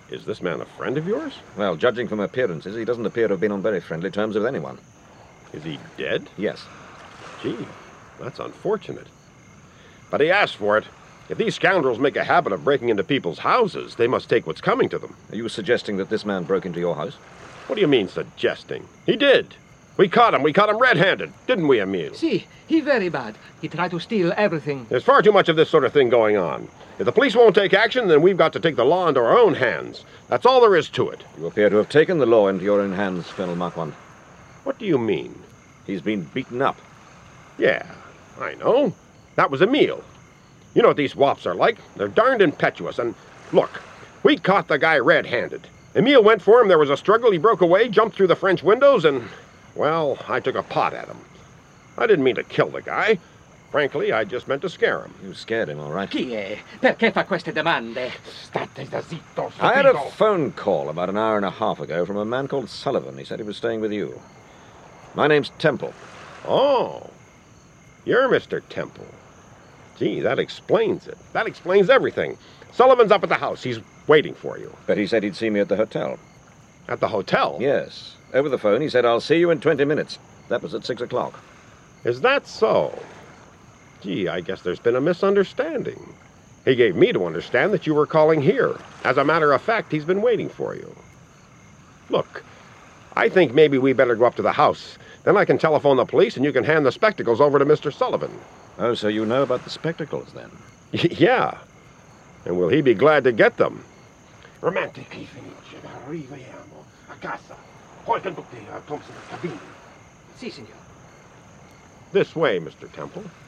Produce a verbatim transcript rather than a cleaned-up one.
Is this man a friend of yours? Well, judging from appearances, he doesn't appear to have been on very friendly terms with anyone. Is he dead? Yes. Gee, that's unfortunate. But he asked for it. If these scoundrels make a habit of breaking into people's houses, they must take what's coming to them. Are you suggesting that this man broke into your house? What do you mean, suggesting? He did. We caught him. We caught him red-handed, didn't we, Emile? See, he very bad. He tried to steal everything. There's far too much of this sort of thing going on. If the police won't take action, then we've got to take the law into our own hands. That's all there is to it. You appear to have taken the law into your own hands, Colonel Marquand. What do you mean? He's been beaten up. Yeah, I know. That was Emile. You know what these wops are like. They're darned impetuous, and look, we caught the guy red-handed. Emile went for him, there was a struggle, he broke away, jumped through the French windows, and, well, I took a pot at him. I didn't mean to kill the guy. Frankly, I just meant to scare him. You scared him, all right. Chi è? Perché fa queste domande? State zitto, I had a stupido. phone call about an hour and a half ago from a man called Sullivan. He said he was staying with you. My name's Temple. Oh, you're Mister Temple. Gee, that explains it. That explains everything. Sullivan's up at the house. He's waiting for you. But he said he'd see me at the hotel. At the hotel? Yes. Over the phone, he said, I'll see you in twenty minutes. That was at six o'clock. Is that so? Gee, I guess there's been a misunderstanding. He gave me to understand that you were calling here. As a matter of fact, he's been waiting for you. Look, I think maybe we better go up to the house. Then I can telephone the police and you can hand the spectacles over to Mister Sullivan. Oh, so you know about the spectacles, then? Yeah. And will he be glad to get them? Romantici finisce, arriviamo a casa. Poi conduttera Thompson cabine. Si, signor. This way, Mister Temple.